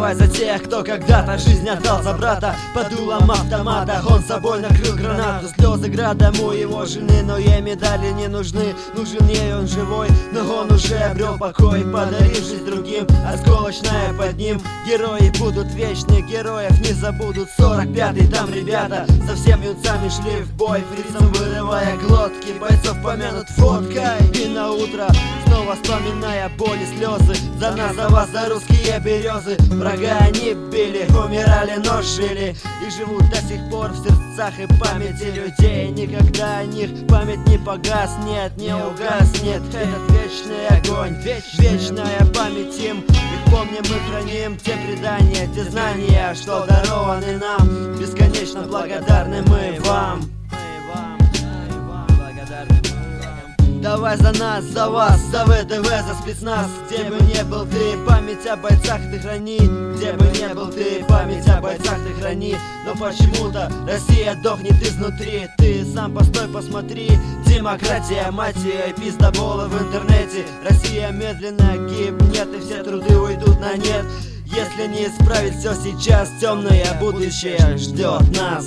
Давай за тех, кто когда-то жизнь отдал за брата. Под дулом автомата он собой накрыл гранату. Слезы градом у его жены, но ей медали не нужны. Нужен ей он живой, но он уже обрел покой, подарившись другим, осколочная под ним. Герои будут вечны, героев не забудут. 45-й там ребята совсем юнцами шли в бой, фрицам вырывая глотки, бойцов помянут фоткой. И на утро снова вспоминая боли, слезы за нас, за вас, за русские березы. Врага они били, умирали, но жили и живут до сих пор в сердцах и памяти людей. Никогда о них память не погаснет, не угаснет. Этот вечный огонь, вечная память им. Их помним и храним, те предания, те знания, что дарованы нам. Бесконечно благодарны мы вам. Давай за нас, за вас, за ВДВ, за спецназ. Где бы не был ты, память о бойцах ты храни. Где бы не был ты, память о бойцах ты храни. Но почему-то Россия дохнет изнутри. Ты сам постой, посмотри. Демократия, мать ее, и пиздоболы в интернете. Россия медленно гибнет, и все труды уйдут на нет. Если не исправить все сейчас, темное будущее ждет нас.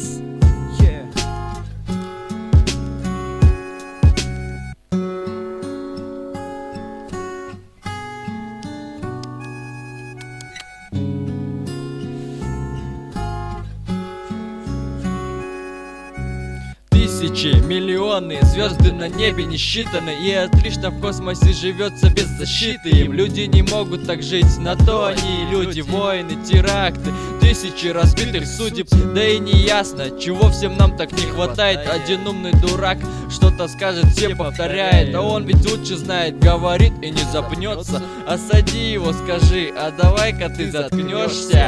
Тысячи, миллионы, звезды на небе не считаны. И отлично в космосе живется без защиты. Им люди не могут так жить, на то они люди. Войны, теракты, тысячи разбитых судеб. Да и не ясно, чего всем нам так не хватает. Один умный дурак что-то скажет, все повторяет. А он ведь лучше знает, говорит и не запнется. Осади его, скажи, а давай-ка ты заткнешься.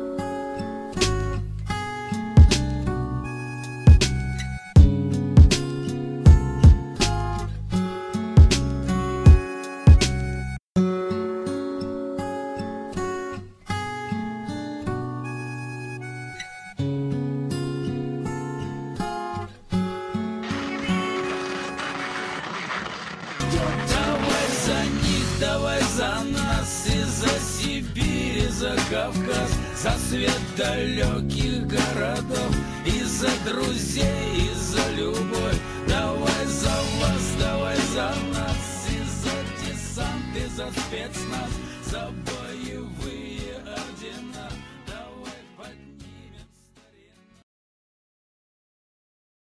Давай за них, давай за нас, и за Сибирь, и за Кавказ, за свет далеких городов, и за друзей, и за любовь. Давай за вас, давай за нас.